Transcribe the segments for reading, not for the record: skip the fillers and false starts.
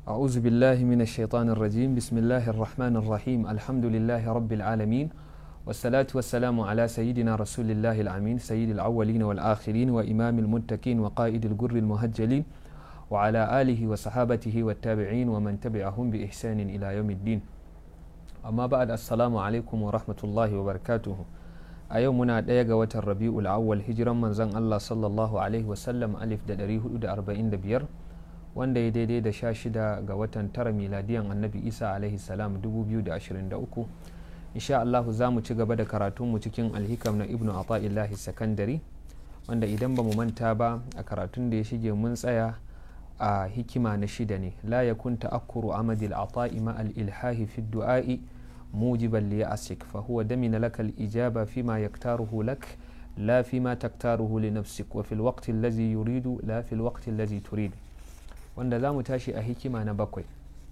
أعوذ بالله من الشيطان الرجيم بسم الله الرحمن الرحيم الحمد لله رب العالمين والصلاة والسلام على سيدنا رسول الله الأمين سيد الأولين والآخرين وإمام المتقين وقائد الجر المهجلين وعلى آله وصحابته والتابعين ومن تبعهم بإحسان إلى يوم الدين أما بعد السلام عليكم ورحمة الله وبركاته أيومنا ديغا وتر ربيع الأول هجرا من زن الله صلى الله عليه وسلم ألف دريه دا 45 wanda ya daidai da 16 ga watan tara miladiyan annabi isa alaihi salam 2023 insha Allah za mu ci gaba da karatunmu cikin alhikam na ibnu ata'illahi sakandari wanda idan ba mu manta ba a karatun da ya shige mun tsaya a hikima na 6 ne la yakun ta'akkuru amadil ata'i ma al ilhahi fi du'a'i mujiban li ya'sik fa huwa damina laka al ijaba fima yaktaruhu lak la fima taktaruhu li nafsik wa fil waqti allazi yuridu la fil waqti allazi turid wanda za mu tashi a hikima na 7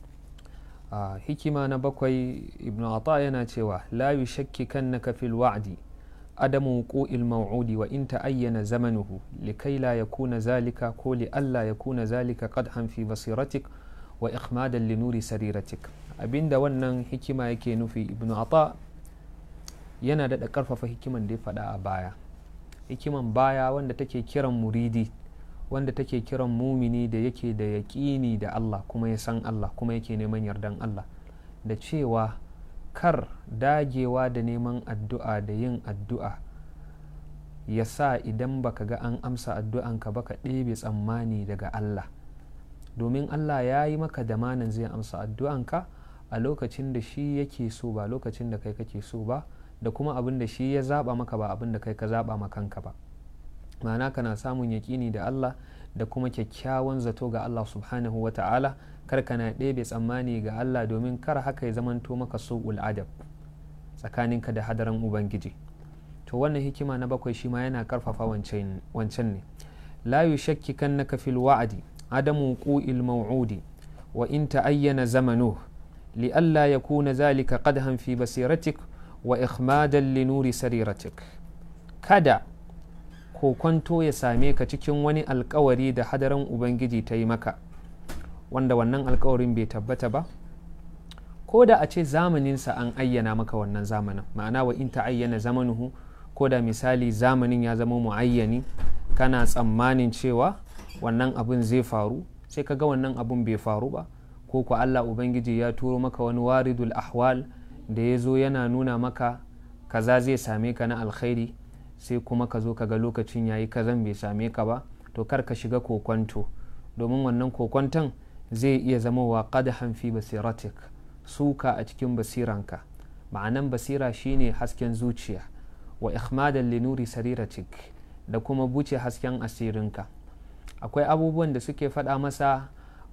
hikima na 7 ibn ata yana cewa la yushakkikannaka fil wa'di adamu wuqu'il maw'udi wa in ta'ayyana zamanuhu likay la yakuna zalika ko li alla yakuna zalika qadhan fi basiratik wa ikhmadan li nuri sariratik abinda wannan hikima yake nufi ibn ata yana da karfafa hikiman da ya faɗa a baya hikiman baya wanda take kiran muridi wanda take kiran mumini da yake da yaƙini da Allah kuma ya san Allah kuma yake neman yardan Allah da cewa kar dagewa da neman addu'a da yin addu'a ya sa idan baka ga an amsa addu'anka baka ɗebe tsammani daga Allah domin Allah ya yi maka damanin zai amsa addu'anka a lokacin da shi yake so ba lokacin da kai kake so ba da kuma abin da shi ya zaba maka ba abin da kai ka zaba ma kanka ba ma'ana kana samun yaƙini da Allah da kuma kyakkyawan zato ga Allah subhanahu wa ta'ala kar kana ɗebe tsammani ga Allah domin kar haka ya zamanto maka su'ul adab tsakaninka da hadaran ubangiji to wannan hikima na 7 shi ma yana karfafa wancan ne la yushakkikannaka fil wa'di adamu wuqu'il maw'udi wa in ta'ayyana zamanuhu li alla yakuna zalika qadhan fi basiratik wa ikhmadan li nuri sariratik kada kokonto ya same ka cikin wani alkawari da hadaran ubangiji ta yi maka wanda wannan alkawarin bai tabbata ba ko da a ce zamaninsa an ayyana maka wannan zamanin ma'ana wa in ta'ayyana zamanuhu ko da misali zamanin ya zama muayyani kana tsammanin cewa wannan abun zai faru sai ka ga wannan abun bai faru ba ko ko Allah ubangiji ya turo maka wani waridul ahwal da ya zo yana nuna maka kaza zai same ka na alkhairi sai kuma ka zo ka ga lokacin yayi kazan bai same ka ba to kar ka shiga kokonto domin wannan kokonton zai iya zama wa qadhan fi basiratik suka a cikin basiranka ma'anan basira shine hasken zuciya wa ikhmadan li nuri sariratik da kuma buce hasken asirinka akwai abubuwan da suke faɗa masa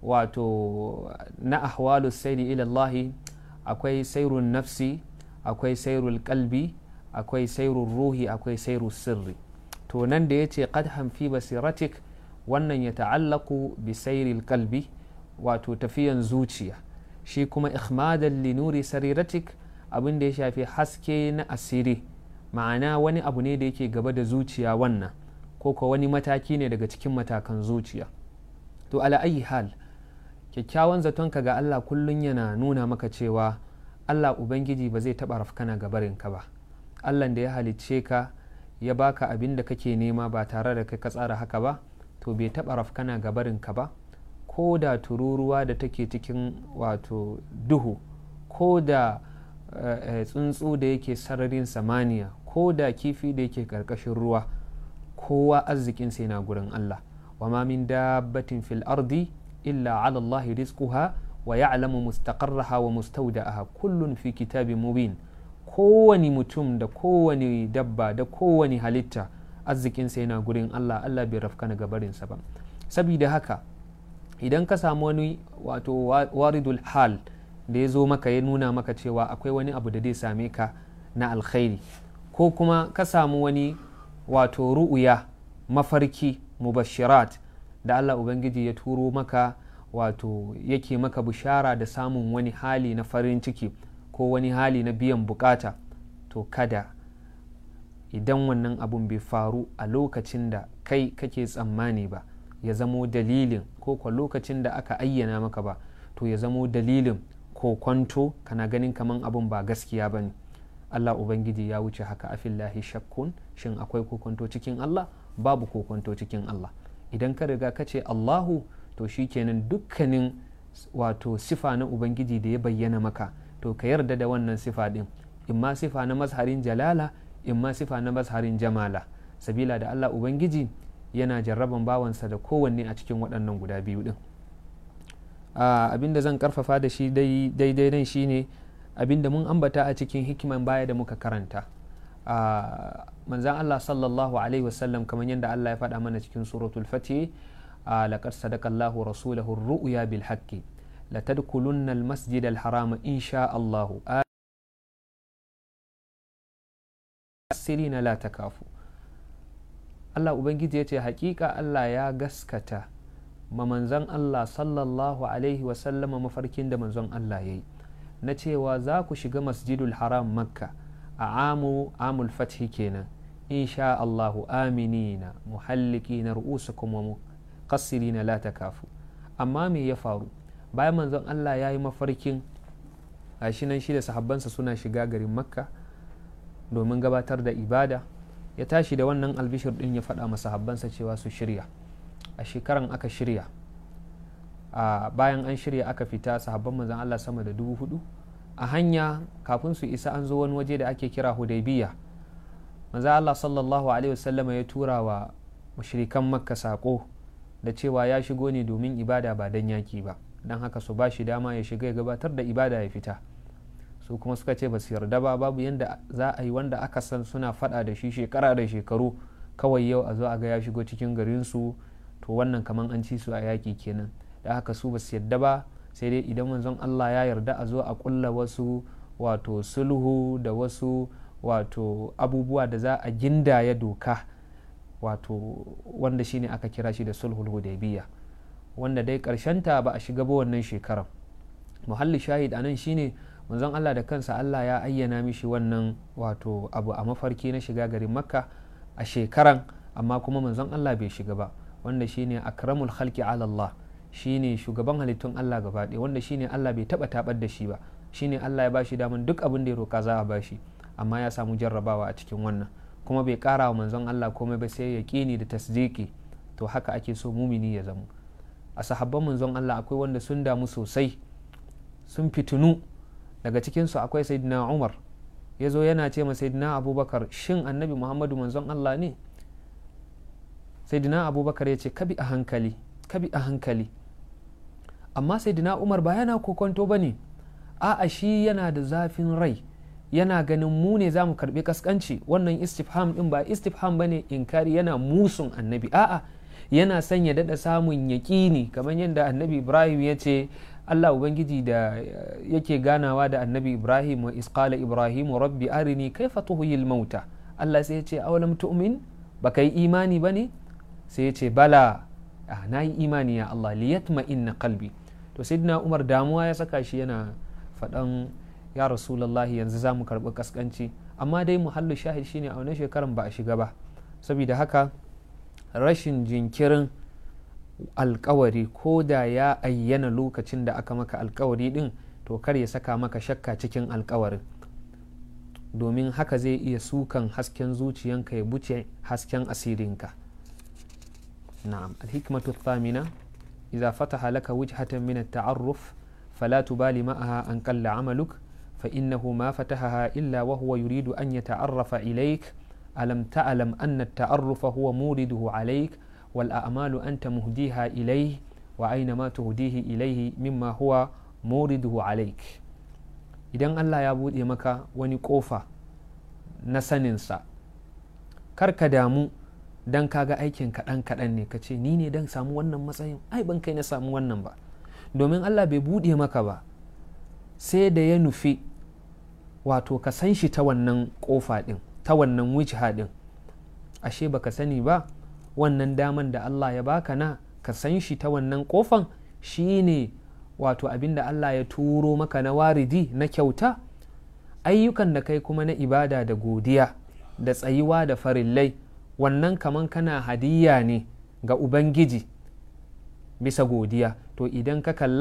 wato na ahwalus sayri ila Allah akwai sairun nafsi akwai sairul qalbi akwai sairun ruhi akwai sairun sirri to nan da ya ce qadhan fi basiratik wannan ya ta'allaku bi sairil kalbi wato tafiyan zuciya shi kuma ikhmadan li nuri sariratik abin da ya shafi haske na asiri ma'ana wani abu ne da yake gaba da zuciya wannan ko ko wani mataki ne daga cikin matakan zuciya to ala ayi hal kyakkyawan zatonka ga Allah kullun yana nuna maka cewa Allah ubangiji ba zai taɓa rafkana gabarinka ba Allah da ya halicce ka ya baka abin da kake nema ba tare da kai ka tsara haka ba to bai taɓa rafkana gabarinka ba ko da tururuwa da take cikin wato duhu ko da tsuntsu da yake sararin samaniya ko da kifi da yake karkashin ruwa kowa arzikinsa yana gurin Allah wa ma min dabbatin fil ardi illa ala Allah rizquha wa ya'lamu mustaqarraha wa mustawda'aha kullun fi kitabin mubin kowane mutum da kowane dabba da kowane halitta arzikinsa yana gurin Allah Allah bai rafka na gabarinsa ba saboda haka idan ka samu wani wato waridul hal da ya zo maka ya nuna maka cewa akwai wani abu da zai same ka na alkhairi ko kuma ka samu wani wato ru'uya mafarki mubashirat da Allah ubangiji ya turo maka wato yake maka bishara da samun wani hali na farin ciki ko wani hali na biyan bukata to kada idan wannan abun bai faru a lokacin da kai kake tsammani ba ya zamo dalilin ko kwa lokacin da aka ayyana maka ba to ya zamo dalilin kokwanto kana ganin kaman abun ba gaskiya bane. Allah Ubangiji ya wuce haka, afillahi shakkun, shin akwai kokonto cikin Allah? Babu kokonto cikin Allah. Idan ka riga ka ce Allahu, to shikenan dukkanin wato sifa na Ubangiji da ya bayyana maka, to ka yarda da wannan sifa din, imma sifa na mazharin jalala, imma sifa na mazharin jamala, sabila da Allah Ubangiji yana jarraban bawansa da kowanne a cikin waɗannan guda biyu din. Abinda zan karfafa da shi daidai nan shine abinda mun ambata a cikin hikiman baya da muka karanta. Manzan Allah sallallahu alaihi wasallam kamar yadda Allah ya faɗa mana cikin suratul fatih, laqad sadaqa Allahu rasulahu ar-ru'ya bil haqqi la tadkhulunna al-masjid al-haram insha Allah asirina la takafu. Allah Ubangiji ya ce hakika Allah ya gaskata ma manzan Allah sallallahu alaihi wasallam mafarkin da manzon Allah yayi na cewa za ku shiga masjidul haram makka a amul fathi kenan insha Allahu aminina muhallikina ru'usakum wa muqassirina la takafu. Amma me ya faru bayan manzon Allah ya yi mafarkin gashi nan shi da sahabbansa suna shiga garin makka domin gabatar da ibada, ya tashi da wannan albishir din ya faɗa masa sahabbansa cewa su shirya. A shekaran aka shirya, bayan an shirya aka fita, sahabban manzon Allah sama da 4,000 a hanya. Kafin su isa an zo wani waje da ake kira Hudaybiya. manzon Allah sallallahu alaihi wasallama ya tura wa mushrikan makka sako da cewa ya shigo ne domin ibada ba dan yaki ba, dan haka su ba shi dama ya shiga ya gabatar da ibada ya fita. Su kuma suka ce ba su yarda ba, babu yanda za a yi wanda aka san suna fada da shi shekara da shekaru kawai yau a zo a ga ya shigo cikin garinsu, to wannan kaman an ci su a yaki kenan. Da haka su ba su yarda ba, sai dai idan manzon Allah ya yarda a zo a kulla wasu wato sulhu da wasu wato abubuwa da za a gindaya doka, wato wanda shine aka kira shi da sulhul hudaybiya, wanda dai ta ba a shiga ba wannan shekarar. Muhalli shahid anan shine manzon Allah da kansa Allah ya ayyana mishi wannan wato abu a mafarki na shiga garin makka a shekaran, amma kuma manzon Allah bai shiga ba, wanda shine akramul khalqi ala Allah, shine shugaban halittun Allah gaba ɗaya, wanda shine Allah bai taba tabar da shi ba, shine Allah ya bashi daman duk abin da ya roka za a bashi, amma ya samu jarrabawa a cikin wannan, kuma bai kara wa manzon Allah komai ba sai yaqini da tasdiki. To haka ake so mumini ya zama. A sahabban manzon Allah akwai wanda sun damu sosai, sun fitunu. Daga cikinsu akwai sayyidina Umar, ya zo yana ce ma sayyidina Abubakar, shin annabi Muhammadu manzon Allah ne? Sayyidina Abubakar ya ce ka bi a hankali, ka bi a hankali. Amma sayyidina Umar ba yana kokonto ba ne, a'a shi yana da zafin rai, yana ganin mu ne za mu karɓi kaskanci. Wannan istifham ɗin ba istifham ba ne inkari, yana musun annabi, a'a yana son ya daɗa samun yaƙini, kamar yadda annabi Ibrahim ya ce Allah Ubangiji da yake ganawa da annabi Ibrahim, wa isqala Ibrahim rabbi arini kaifa tuhyil mauta. Allah sai ya ce awalam tu'min, baka yi imani bane? Sai ya ce bala, na yi imani ya Allah, liyatma inna qalbi. To sayyidina Umar damuwa ya saka shi, yana faɗan ya Rasulullahi yanzu za mu karɓi kaskanci. Amma dai muhallu shahid shine a wannan shekaran ba a shiga ba. Saboda haka rashin jinkirin alkawari, ko da ya ayyana lokacin da aka maka alkawari din, to kar ya saka maka shakka cikin alkawarin, domin haka zai iya sukan hasken zuciyanka ya buce hasken asirinka. na'am. Alhikmatu thamina idza fataha laka wajhatan min at-ta'arruf fala tubali ma'aha an qalla 'amaluk fa innahu ma fatahaha illa wa huwa yuridu an yata'arrafa ilayk alam ta'lam anna at-ta'arrufa huwa muriduhu 'alayk والأعمال أنت مهديها إليه وأينما تهديه إليه مما هو مورده عليك. idan Allah ya buɗe maka wani ƙofa na saninsa, kar ka damu don kaga aikin kaɗan ne ka ce ni ne don samu wannan matsayin, ai ban kai na samu wannan ba, domin Allah bai buɗe maka ba sai da ya nufi wato ka san shi ta wannan ƙofa ɗin, ta wannan wijha ɗin. Ashe baka sani ba, wannan daman da Allah ya baka na ka san shi ta wannan kofan shine wato abinda Allah ya turo maka na waridi na kyauta. Ayyukan da kai kuma na ibada da godiya da tsayuwa da farillai, wannan kaman kana hadiyya ne ga Ubangiji bisa godiya. To idan ka kalla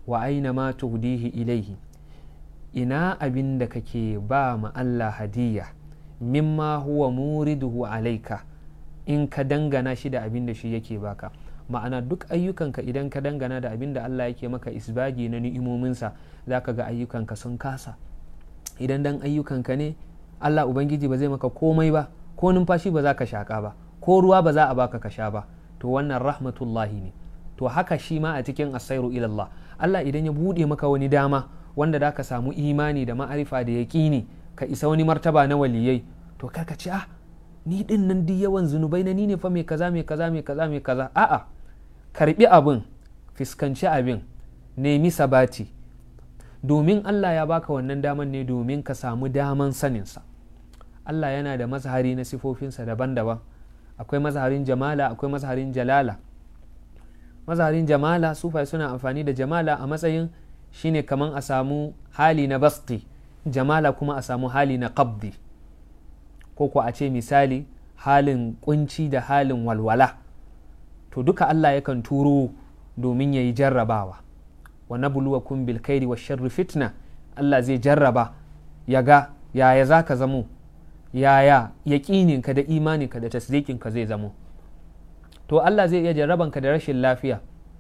wa aina ma tuhdihi ilaihi, ina abin da kake ba ma Allah hadiya mimma huwa muriduhu alaika, in ka dangana shi da abin da shi yake baka. Ma'ana duk ayyukanka idan ka dangana da abin da Allah yake maka isbagi na ni'imominsa, za ka ga ayyukanka sun kasa. Idan dan ayyukanka ne, Allah Ubangiji ba zai maka komai ba, ko numfashi ba za ka shaƙa ba, ko ruwa ba za a baka ka sha ba, to wannan rahmatullahi ne. To haka shi ma a cikin asairu ilallah, Allah idan ya buɗe maka wani dama wanda da ka samu imani da ma'arifa da yaƙini, ka isa wani martaba na waliyai, to kar ka ce ni din nan duk yawan zunubai na ni ne fa mai kaza mai kaza mai kaza mai kaza. A'a, karbi abin, fiskanci abin, nemi sabati, domin Allah ya baka wannan daman ne domin ka samu daman saninsa. Allah yana da mazhari na sifofinsa daban-daban, akwai mazharin jamala, akwai mazharin jalala. Mazharin jamala, sufai suna amfani da jamala a matsayin shine kaman a samu hali na basti, jamala kuma a samu hali na qabdi, ko ko a ce misali halin kunci da halin walwala. To duka Allah yakan turo domin yayi jarrabawa. Wa nabluwakum bil khairi wash sharri fitna, Allah zai jarraba ya ga yaya zaka zamo, yaya yaqininka da imaninka da tasdiqinka zai zamo. To Allah zai iya jarrabanka da rashin lafiya.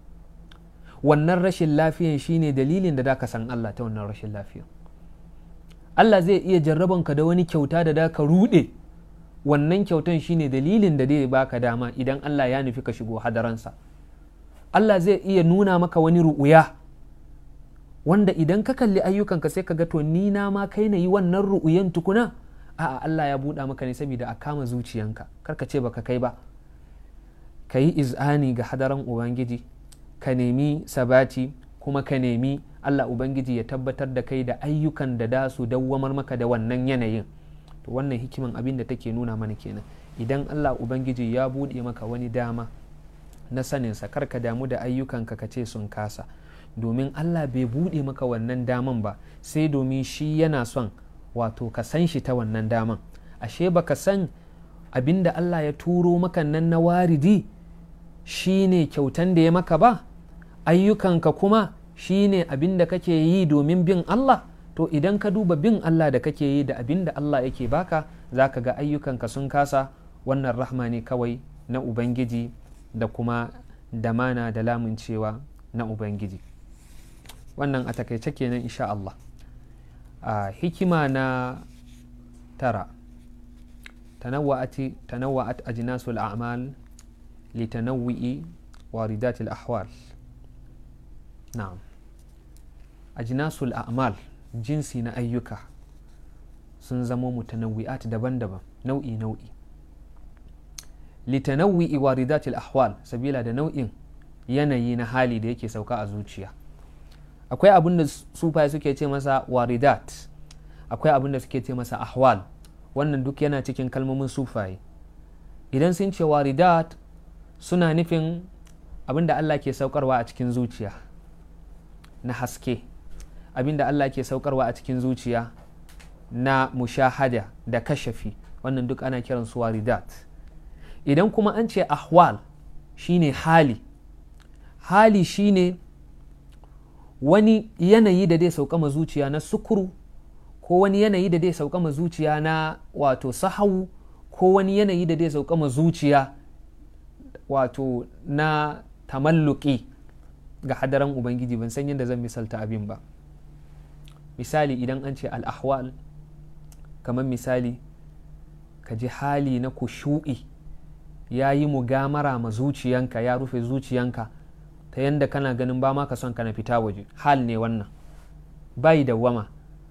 Wannan rashin lafiyan shine dalilin da zaka san Allah ta wannan rashin lafiyan. Allah zai iya jarrabanka da wani kyauta da ka rude, wannan kyautan shine dalilin da zai baka dama idan Allah ya nufi ka shigo hadaransa. Allah zai iya nuna maka wani ru'uya wanda idan ka kalli ayyukanka sai ka ga to ni na ma kai na yi wannan ru'uyan tukuna. A'a, Allah ya buɗa maka ne saboda a kama zuciyanka, kar ka ce baka kai ba. Ka yi iz'ani ga hadaran Ubangiji, ka nemi sabati, kuma ka nemi Allah Ubangiji ya tabbatar da kai da ayyukan da su dawwamar maka da wannan yanayin. To wannan hikiman abin da take nuna mana kenan. Idan Allah Ubangiji ya buɗe maka wani dama na saninsa, kar ka damu da ayyukanka ka ce sun kasa, domin Allah bai buɗe maka wannan daman ba sai domin shi yana son wato ka san shi ta wannan daman. Ashe baka san abin da Allah ya turo maka nan na waridi shine kyautan da ya maka ba, ayyukanka kuma shine abin da kake yi domin bin Allah. To idan ka duba bin Allah da kake yi da abin da Allah yake baka, za ka ga ayyukanka sun kasa. Wannan rahma ne kawai na Ubangiji da kuma damana da lamuncewa na Ubangiji. Wannan a takaice kenan insha Allah. Hikima na 9, tanawwa'at ajnasul a'mal litanawwi'i waridatil ahwal. Na'am, ajnasul a'mal, jinsi na ayyuka sun zama mutanawwi'at daban-daban, nau'i litanawwi'i waridatil ahwal, sabila da nau'in yanayi na hali da yake sauka a zuciya. Akwai abin da sufaye suke ce masa waridat, akwai abin da suke ce masa ahwal. Wannan duk yana cikin kalmomin sufaye. Idan sun ce waridat, suna nufin abin da Allah ke saukarwa a cikin zuciya na haske, abin da Allah ke saukarwa a cikin zuciya na mushahada da kashafi, wannan duk ana kiran su waridat. Idan kuma an ce ahwal, shine hali shine wani yanayi da zai sauka ma zuciya na sukuru, ko wani yanayi da zai sauka ma zuciya na wato sahawu, ko wani yanayi da zai sauka ma zuciya wato na tamalluki ga hadaran Ubangiji. Ban san yadda zan misalta abin ba. Misali, idan an ce al'ahwal, kamar misali ka ji hali na kushu'i ya yi mugamara ma zuciyanka, ya rufe zuciyanka ta yanda kana ganin ba ma ka son ka na fita waje. Hal ne wannan, bai dawwama.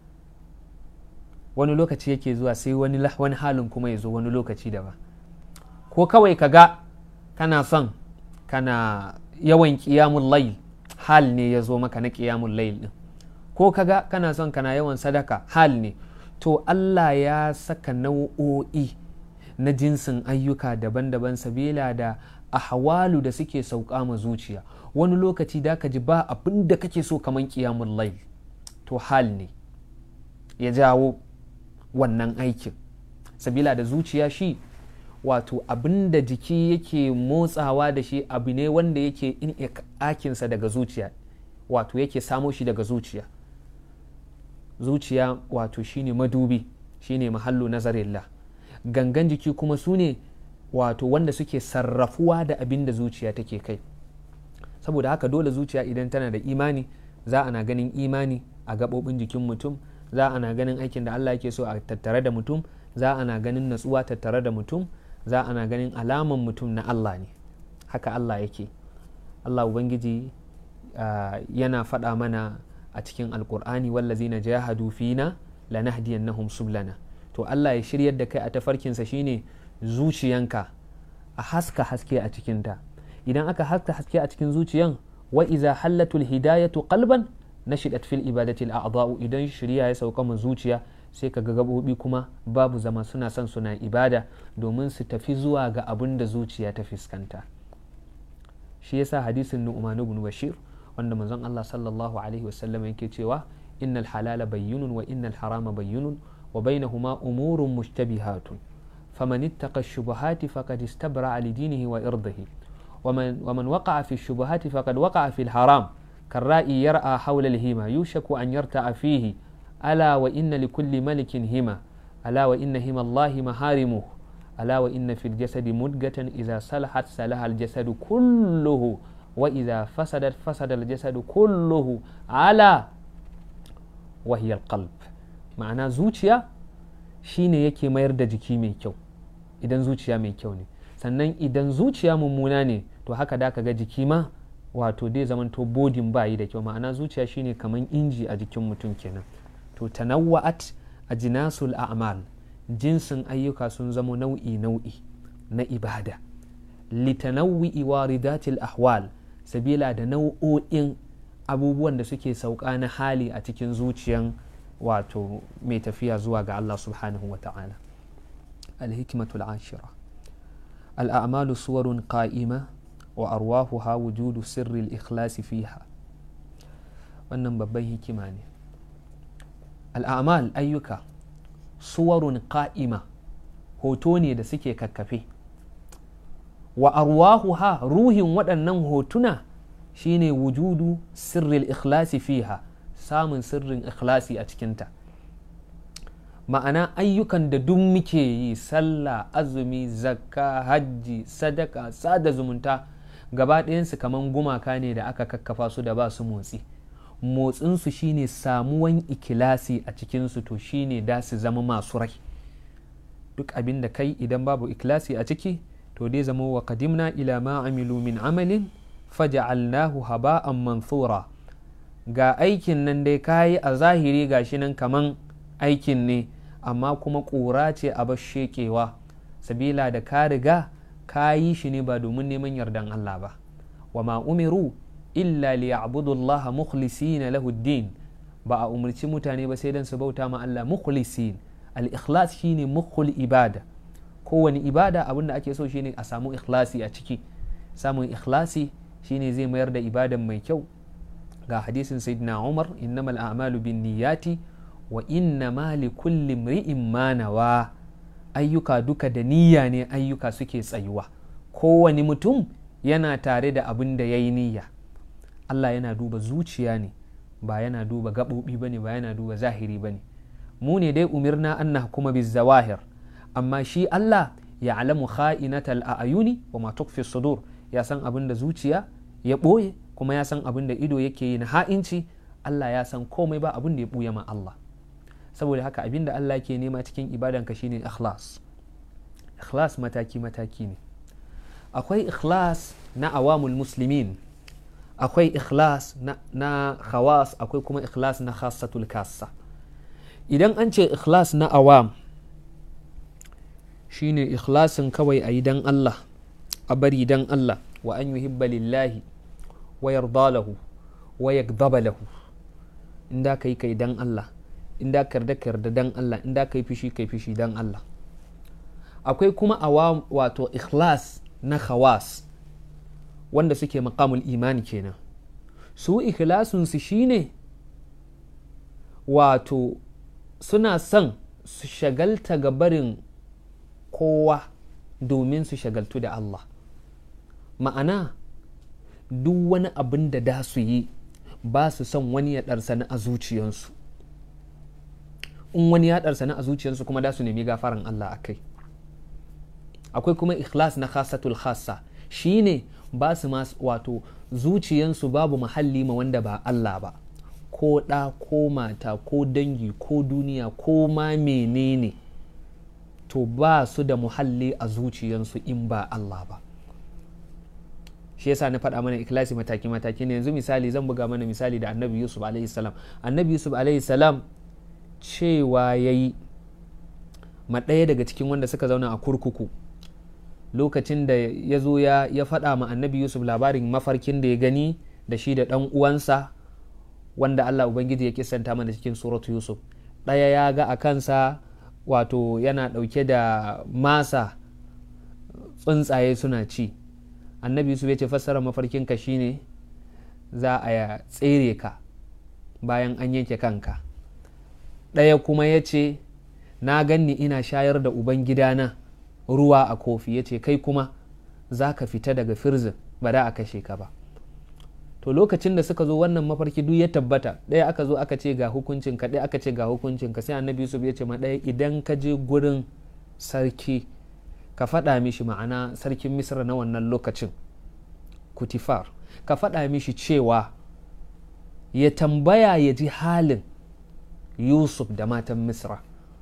Wani lokaci yake zuwa sai wani halin kuma ya zo wani lokaci da ba. Ko kawai ka ga kana son kana yawan qiyamul layl, hal ne ya zo maka na qiyamul layl din. Ko ka ga kana son kana yawan sadaka, hal ne. To Allah ya saka nau'o'i na jinsin ayyuka daban-daban sabila da ahwalu da suke sauka ma zuciya. Wani lokaci da ka ji ba abin da kake so kaman qiyamul layl, to hal ne ya jawo wannan aikin. Sabila da zuciya shi wato abin da jiki yake motsawa da shi abu ne wanda yake in akinsa daga zuciya. wato yake samo shi daga zuciya. Zuciya wato shine madubi, shine mahallu nazarillah. Gangan jiki kuma su ne wato wanda suke sarrafuwa da abin da zuciya take kai. Saboda haka dole zuciya idan tana da imani, za ana ganin imani a gaɓoɓin jikin mutum, za ana ganin aikin da Allah yake so a tattare da mutum, za ana ganin natsuwa tattare da mutum, za ana ganin alaman mutum na Allah ne. Haka Allah yake. Allah Ubangiji yana faɗa mana a cikin Alƙur'ani, wallazina jahadu fina lanahdiyannahum sublana. To Allah ya shiryar da kai a tafarkinsa shine zuciyanka a haska haske a cikinta. Idan aka haska haske a cikin zuciyan, wa iza hallatul hidayatu qalban nashidat fil ibadati al-a'dha'u. Idan shiriya ya sauka mu zuciya, sai ka ga gabobi kuma babu zama, suna son suna ibada domin su tafi zuwa ga abin da zuciya ta fuskanta. Shi yasa hadisin Nu'man ibn Bashir wanda manzon Allah sallallahu alaihi wasallam yake cewa, innal halala bayyinun wa innal harama bayyinun wa bainahuma umurun mushtabihatun faman ittaqa ash-shubuhati faqad istabra'a li dinihi wa irdihi wa man waqa'a fi ash-shubuhati faqad waqa'a fi al-haram karra'i yar'a hawla al-hima yushaku an yarta'a fihi ala wa inna likulli malikin hima ala wa inna hima Allahi maharimuhu ala wa inna fil jasadi mudgatan idza salahat salaha al-jasadu kulluhu wa idza fasadat fasada al-jasadu kulluhu ala wa hiya al-qalb. Ma'ana zuciya shine yake mayar da jiki mai kyau idan zuciya mai kyau ne, sannan idan zuciya mummuna ne to haka da ka ga jiki ma wato dai zamanto bodin bayi da kyau. Ma'ana zuciya shine kaman inji a jikin mutum kenan. To tanawwa'at ajnasul a'mal, jinsin ayyuka sun zamo nau'i na ibada, litanawwi'i waridatil ahwal, sabila da nau'o'in abubuwan da suke sauka na hali a cikin zuciyan wato mai tafiya zuwa ga Allah subhanahu wa ta'ala. Al-hikmatul ashira, al-a'malu suwarun qa'ima wa arwahuha wujudu sirril ikhlasi fiha. Wannan babban hikima ne. Al'amal, ayyuka, suwarun qa'ima, hoto ne da suke kakkafe. Wa arwahuha, ruhin waɗannan hotuna shine wujudu sirril ikhlasi fiha, samun sirrin ikhlasi a cikinta. Ma'ana ayyukan da duk muke yi, sallah, azumi, zakka, hajji, sadaka, sada zumunta, gaba ɗayansu kaman gumaka ne da aka kakkafa su da ba su motsi. Motsinsu shine samuwan ikilasi a cikinsu, to shine da su zama masu rai. Duk abin da kai idan babu ikilasi a ciki, to dai zama wa qadimna ila ma amilu min amalin faja'alnahu haba'an manthura. Ga aikin nan dai kayi a zahiri gashi nan kaman aikin ne, amma kuma ƙura ce a bar shekewa, sabila da ka riga ka yi shi ne ba domin neman yardan Allah ba. Wa ma umiru illa liya'budu Allah mukhlisina lahu ad-din, ba a umarci mutane ba sai dan su bauta ma Allah mukhlisin. Al-ikhlas shine mukhul ibada. Kowane ibada abin da ake so shine a samu ikhlasi a ciki. Samun ikhlasi shine zai mayar da ibadan mai kyau. Ga hadisin sayyidina Umar, innamal a'malu binniyati wa innama likulli imri'in ma nawa. Ayyuka duka da niyya ne ayyuka suke tsayuwa. Kowane mutum yana tare da abin da yayi niyya. Allah yana duba zuciya ne, ba yana duba gaɓoɓi bane, ba yana duba zahiri bane. Mu ne dai umirna an nahkuma bizawahir, amma shi Allah ya alamu kha'inatal a'yuni wa ma tukfi sudur. Ya san abin da zuciya ya ɓoye, kuma ya san abin da ido yake yi na ha'inci. Allah ya san komai, ba abin da ya ɓuya ma Allah. Saboda haka abin da Allah ke nema cikin ibadanka shine ikhlas. Ikhlas mataki-mataki ne. Akwai ikhlas na awamul muslimin, akwai ikhlas na khawas, akwai kuma ikhlas na khassatul kassa. Idan an ce ikhlas na awam, shine ikhlasin kawai a yi dan Allah, a bari dan Allah, wa an yuhibba lillahi wa yarda lahu wa yaghdaba lahu. Inda kai dan Allah, inda karda dan Allah, inda kai fishi dan Allah. Akwai kuma awam, wato ikhlas na khawas, wanda suke maqamul imani kenan. Su ikhlasunsu shine wato suna son su shagalta ga barin kowa domin su shagaltu da Allah. Ma'ana duk wani abin da su yi ba su son wani ya ɗarsani a zuciyansu. In wani ya ɗarsani a zuciyansu kuma da su nemi gafaran Allah a kai. Akwai kuma ikhlas na khasatul khassa, shine ba su ma wato zuciyansu babu mahalli ma wanda ba Allah ba, ko ɗa ko mata ko dangi ko duniya ko ma menene, to ba su da muhalli a zuciyansu in ba Allah ba. Shi yasa na faɗa mana ikhlasi mataki-mataki ne. Yanzu misali zan buga mana misali da annabi Yusuf alaihi salam. Annabi Yusuf alaihi salam cewa yayi ma ɗaya daga cikin wanda suka zauna a kurkuku lokacin da ya zo ya faɗa ma annabi Yusuf labarin mafarkin da ya gani da shi da ɗan uwansa wanda Allah Ubangiji ya kisanta mana cikin suratu Yusuf. Ɗaya ya ga a kansa wato yana ɗauke da masa tsuntsaye suna ci. Annabi Yusuf ya ce fassara mafarkinka shine za a tsere ka bayan an yanke kanka. Ɗaya kuma ya ce na ganni ina shayar da ubangidana ruwa a kofi, ya ce kai kuma za ka fita daga firzin ba da a kashe ka ba. To lokacin da suka zo wannan mafarki duk ya tabbata, ɗaya aka zo aka ce ga hukuncinka, ɗaya aka ce ga hukuncinka, sai annabi Yusuf ya ce ma ɗaya idan ka je gurin sarki ka faɗa mishi, ma'ana sarkin Misra na wannan lokacin Kutifar, ka faɗa mishi cewa ya tambaya ya ji halin Yusuf da matan Misra.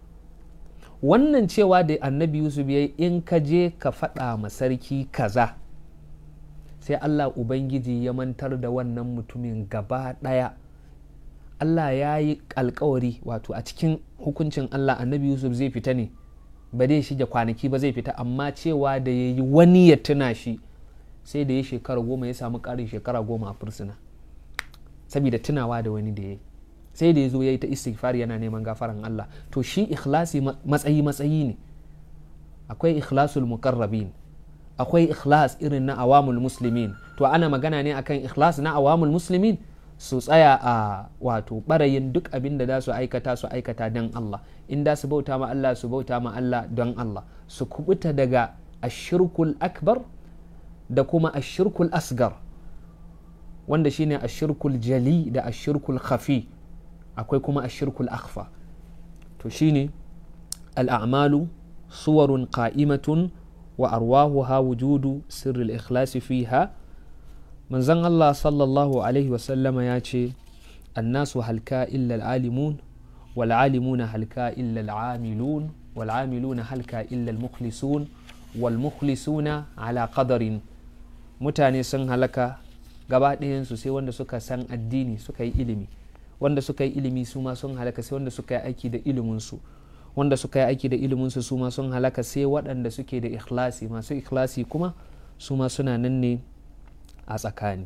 Wannan cewa da annabi Yusuf ya yi in ka je ka faɗa ma sarki kaza, sai Allah Ubangiji ya mantar da wannan mutumin gaba ɗaya. Allah ya yi alkawari, wato a cikin hukuncin Allah annabi Yusuf zai fita ne, ba dai shige kwanaki ba zai fita, amma cewa da ya yi wani ya tuna shi sai da ya shekara 10 ya samu ƙarin shekara 10 a fursuna saboda tunawa da wani da ya yi. Sai da ya zo ya yi ta istighfar yana neman gafaran Allah. To shi ikhlasi matsayi ne. Akwai ikhlasul muqarrabin, akwai ikhlas irin na awamul muslimin. To ana magana ne akan ikhlas na awamul muslimin, su tsaya a wato barayin duk abin da za su aikata don Allah. In da su bauta ma Allah su bauta ma Allah don Allah, su kubuta daga ashirkul akbar da kuma ashirkul asgar, wanda shine ashirkul jali da ashirkul khafi. Akwai kuma ashirkul akhfa. To shine al'amalu suwarun qa'imatun wa arwahuha wujudu sirril ikhlasi fiha. Manzon Allah sallallahu alaihi wasallama ya ce annasu halka illa al'alimun wal alimuna halka illa al'amilun wal amiluna halka illa al-mukhlisun wal mukhlisuna ala qadarin. Mutane sun halaka gaba ɗayansu sai wanda suka san addini suka yi ilimi, wanda suka yi ilimi su ma sun halaka sai wanda suka yi aiki da iliminsu, wanda suka yi aiki da iliminsu su ma sun halaka sai waɗanda suke da ikhlasi. Masu ikhlasi kuma su ma suna nan ne a tsakani.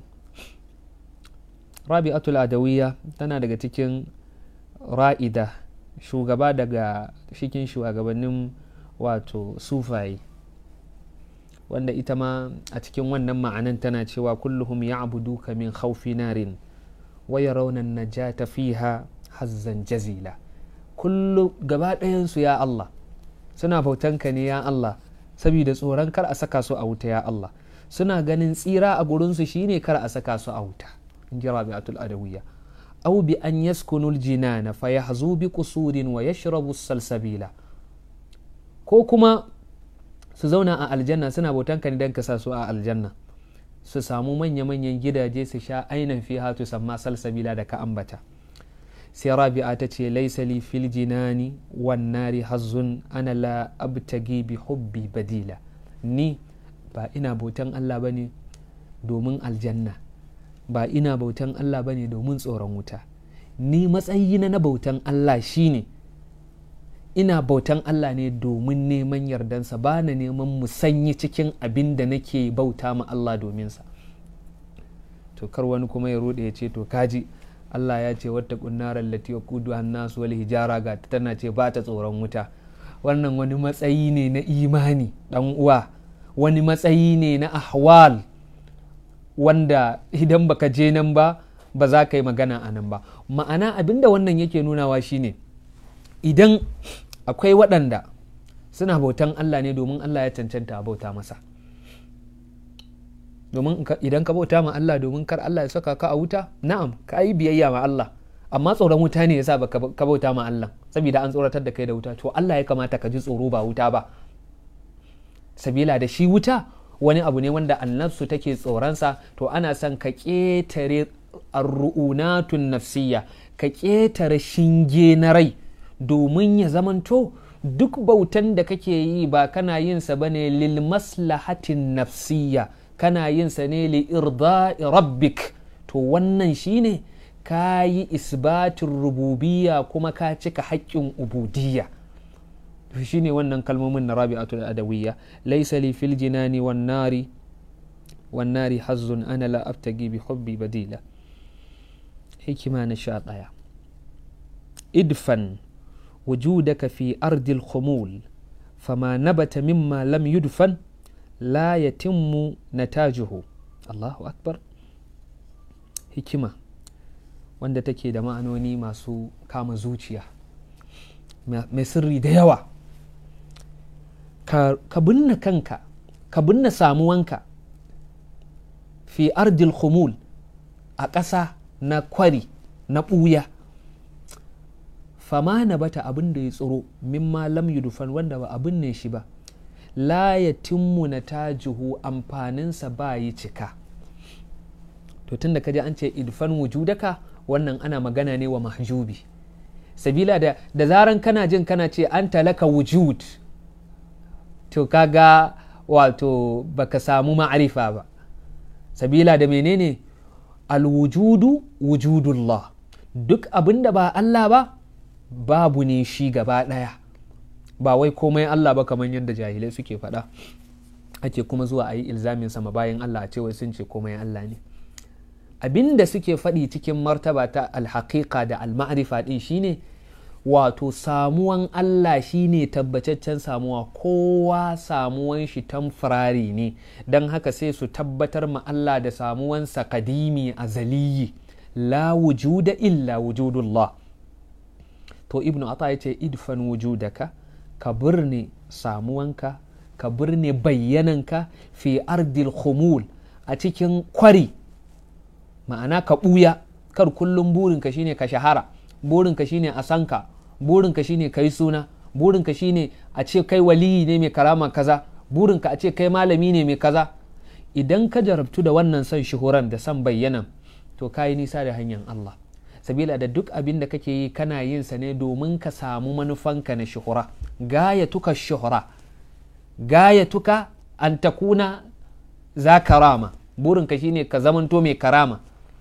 Rabi'atul Adawiyya tana daga cikin ra'ida, shugaba daga cikin shugabannin wato sufaye, wanda ita ma a cikin wannan ma'anan tana cewa kulluhum ya'buduka min khawfi narin wa yarawna an-najata fiha hazzan jazila. Kullu gaba ɗayansu ya Allah suna bautanka ne ya Allah saboda tsoron kar a saka su a wuta ya Allah, suna ganin tsira a gurinsu shine kar a saka su a wuta. In ji Rabi'atul Adawiyya. Aw bi an yaskunu al-jinana fayahzu bi qusurin wa yashrabu as-salsabila. Ko kuma su zauna a aljanna suna bautanka ne dan ka sa su a aljanna, su samu manya-manyan gidaje su sha ainan fiha tusamma salsabila da ka ambata. Sai Rabi'a ta ce laisa li fil jinani wan nari hazzun ana la abtagi bi hubbi badila. Ni ba ina bautan Allah bane domin aljanna, ba ina bautan Allah bane domin tsoron wuta. Ni matsayina na bautan Allah shine ina bautan Allah ne domin neman yardansa, ba na neman musanyi cikin abin da nake bauta ma Allah dominsa. To kar wani kuma ya rude ya ce to kaji Allah ya ce wata kunnarar lati wa kudu hannasu wal hijara, ga tana ce ba ta tsoron wuta. Wannan wani matsayi ne na imani dan uwa, wani matsayi ne na ahwal wanda idan baka je nan ba ba za ka yi magana a nan ba. Ma'ana abinda wannan yake nunawa shine idan akwai waɗanda suna bautan Allah ne domin Allah ya cancanta bauta masa, domin idan ka bauta ma Allah domin kar Allah ya saka ka a wuta, na'am ka yi biyayya ma Allah, amma tsoron wuta ne yasa ka bauta ma Allah, saboda an tsoratar da kai da wuta. To Allah ya kamata ka ji tsoro ba wuta ba, sabila da shi wuta wani abu ne wanda annabsu take tsoronsa. To ana son ka ƙetare arru'unatun nafsiyya, ka ƙetare shinge na rai, domin ya zamanto duk bautan da kake yi ba kana yin sa bane lil maslahatin nafsiyya, kana yin sa ne li irda'i rabbik. To wannan shine ka yi isbatin rububiyya kuma ka cika haƙƙin ubudiyya. shine wannan kalmomin na Rabi'atul Adawiyya. Laysa li fil jinani wan nari hazzun ana la abtagi bi hubbi badila. hikima na 11 idfan wujudaka fi ardil khumul fama nabata mimma lam yudfan la yatimmu natajuhu. Allahu akbar. hikima wanda take da ma'anoni masu kama zuciya, mai sirri da yawa. ka binne kanka, ka binne samuwanka fi ardil khumul, a ƙasa na kwari na ɓuya. fama na bata abin da ya tsoro mimma lam yudfan, wanda ba abin ne shi ba, la yatimmu natajuhu, amfaninsa ba yi cika. to tunda kaje an ce idfan wujudaka, wannan ana magana ne wa mahjubi, sabila da zaran kana jin kana ce an talaka wujud, to kaga wato baka samu ma'arifa ba, sabila da menene alwujudu wujudullah, duk abinda ba Allah ba babu ne shi gaba daya, ba wai komai Allah ba kamar yadda jahilai suke faɗa, ake kuma zuwa a yi ilzamin sama bayan Allah a ce wai sun ce komai Allah ne. abinda suke faɗi cikin martaba ta alhaƙiƙa da alma'arifa ɗin shine wato samuwan Allah shine tabbataccen samuwa, kowa samuwan shi tamfirari ne, don haka sai su tabbatar ma Allah da samuwansa kadimi azaliyi, la wujuda illa wujudullah. to ibnu ata ya ce idfan wujudaka, ka birne samuwanka, ka birne bayyananka fi ardil khumul, a cikin kwari, ma'ana ka ɓuya. kar kullum burinka shine ka shahara, burinka shine a sanka, burinka shine kai suna, burinka shine a ce kai waliyi ne mai karama kaza, burinka a ce kai malami ne mai kaza. idan ka jarabtu da wannan son shuhuran da son bayyana, to kayi nisa da hanyar Allah, sabila da duk abin da kake yi kana yin sa ne domin ka samu manufanka na shuhura. gayatuka shuhura, gayatuka an takuna za karama, burinka shine ka zamanto mai karama.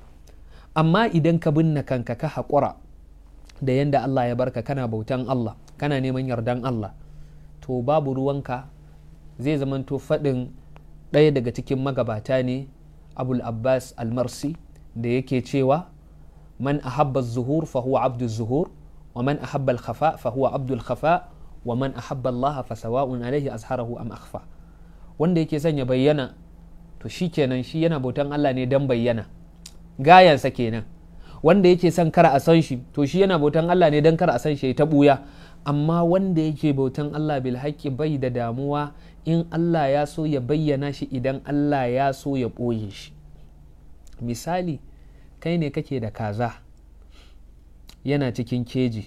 amma idan ka binne kanka, ka haƙura da yanda Allah ya barka, kana bautan Allah, kana neman yardan Allah, to babu ruwanka. zai zamanto faɗin ɗaya daga cikin magabata ne, Abul Abbas Al-Marsi, da yake cewa man ahabba az-zuhur fa huwa abdu az-zuhur, wa man ahabba al-khafa fa huwa abdu al-khafa, wa man ahabba Allah fa sawa'un alayhi azharahu am akhfa. wanda yake son ya bayyana, to shikenan shi yana bautan Allah ne dan bayyana, gayansa kenan. wanda yake son kar a san shi, to shi yana bautan Allah ne dan kar a san shi ta buya. amma wanda yake bautan Allah bil haqqi bai da damuwa in Allah ya so ya bayyana shi, idan Allah ya so ya ɓoye shi. misali, kai ne kake da kaza yana cikin keji,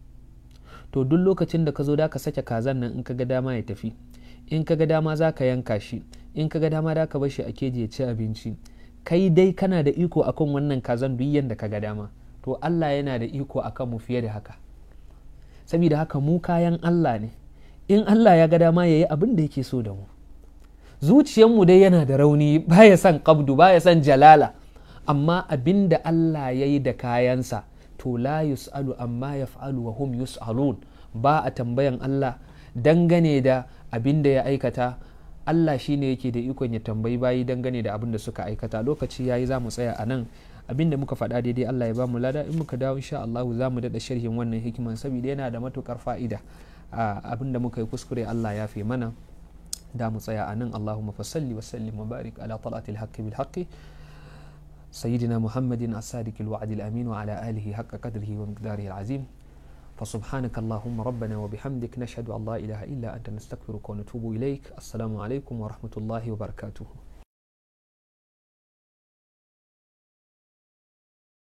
to duk lokacin da ka zo da ka sake kazan nan, in ka ga dama ya tafi, in ka ga dama za ka yanka shi, in ka ga dama da ka bar shi a keji ya ci abinci. kai dai kana da iko akan wannan kazan duk yanda ka ga dama, to Allah yana da iko akan mu fiye da haka. saboda haka mu kayan Allah ne, in Allah ya ga dama yayi abin da yake so da mu. zuciyarmu dai yana da rauni, baya son qabdu, baya son jalala, amma abin da Allah yayi da kayansa, to la yus'alu amma yaf'alu wa hum yus'alun, ba a tambayan Allah dangane da abin da ya aikata. Allah shi ne yake da ikon ya tambayi bayi dangane da abin da suka aikata. lokaci yayi za mu tsaya a nan. abin da muka faɗa daidai Allah ya ba mu lada, in muka dawo insha Allah za mu daɗa sharhin wannan hikiman, saboda yana da matukar fa'ida. abin da muka yi kuskure Allah ya fi mana, da mu tsaya a nan. Allahumma fasalli wa sallim wa barik ala talatil haqqi bil haqqi sayyidina Muhammadin as-sadiqil wa'dil amin wa ala alihi haqqa qadrihi wa miqdarihi al-azim. فسبحانك اللهم ربنا وبحمدك نشهد أن لا إله إلا أنت نستغفرك ونتوب إليك. السلام عليكم ورحمة الله وبركاته.